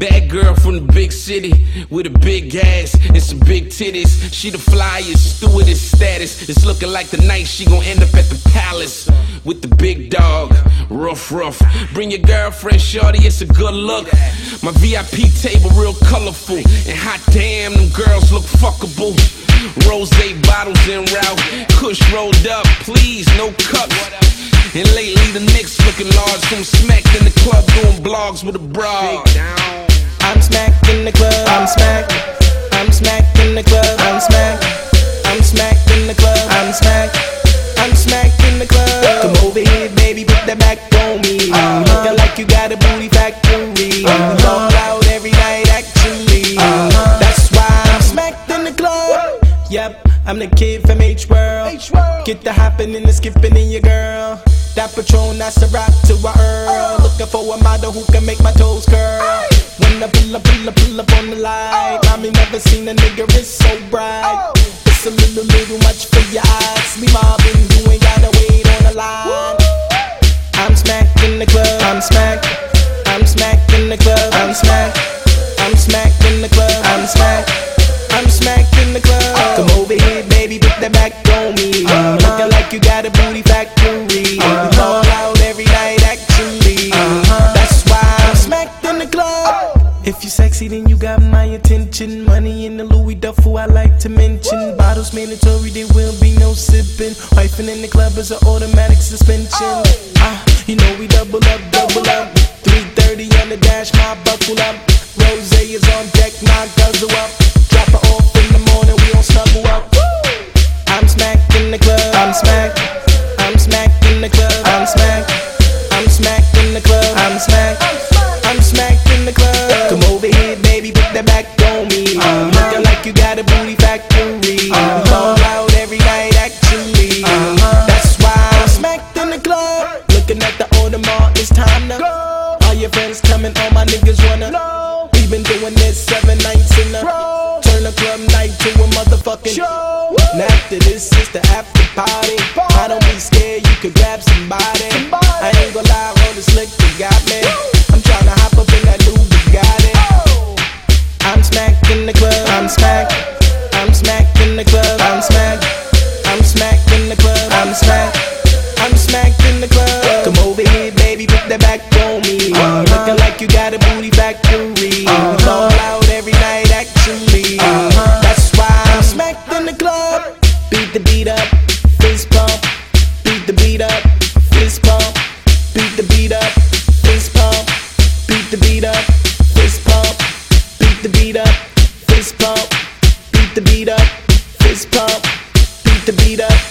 Bad girl from the big city with a big ass and some big titties. She the flyest, stewardess status. It's looking like the night she gon' end up at the palace with the big dog. Rough. Bring your girlfriend, shorty, it's a good look. My VIP table real colorful, and hot damn, them girls look fuckable. Rose bottles en route, Kush rolled up, please, no cups. And lately the Knicks looking large, so I'm smacked in the club doing blogs with a broad. I'm smacked in the club, I'm smacked. I'm smacked in the club, I'm smacked. I'm smacked in the club, I'm smacked. I'm smacked in the club. Come over here, baby, put that back on me. Looking like you got a booty factory. All out every night, actually. That's why I'm smacked in the club. Yep, I'm the kid from H-World. Get the hopping and the skipping in your girl. That Patron, that's the rock to a Earl. Looking for a model who can make my toes curl. When I pull up on the light. Mommy never seen a nigga, it's so bright. It's a little much for your eyes. Me mobbing, you ain't gotta wait on the line. I'm smacked in the club, I'm smacked. I'm smacked in the club, I'm smacked. I'm smacked in the club, I'm smacked. I'm smacked in the club. Come over here, baby, put that back on me. Looking like you got a booty factory. All out every night, actually. That's why I'm smacked in the club. If you sexy, then you got my attention. Money in the Louis duffel, I like to mention. Bottles mandatory, there will be no sipping. Wifing in the club is an automatic suspension. You know we double up. 330 on the dash, my buckle up. Rose is on deck, my guzzle up. Drop her off in the morning, we don't snuggle up. I'm smacked in the club, I'm smacked. I'm smacked in the club, I'm smacked. I'm smacked in the club, I'm smacked. I'm smacked in the club. Come over here, baby, put that back on me. Looking like you got a booty factory. All out every night, actually. That's why I'm smacked in the club. Looking at the Audemars, it's time to go. All your friends coming, all my niggas wanna know. We've been doing this 7 nights in a row. Turn a club night to a motherfucking show. And after this, it's the after party. I don't be scared, you could grab somebody. I ain't gon' lie, roll the slick, you got me. I'm tryna hop up in that new Bugatti. I'm smacked in the club, I'm smacked. I'm smacked in the club, I'm smacked. I'm smacked in the club, I'm smacked. I'm smacked in the club. Come over here, baby, put that back on me. Looking like you got a booty factory. All out every night, actually. That's why I'm smacked in the club. Beat the beat up, fist pump. Beat the beat up, fist pump. Beat the beat up, fist pump. Beat the beat up, fist pump. Beat the beat up, fist pump. Beat the beat up, fist pump. Beat the beat up.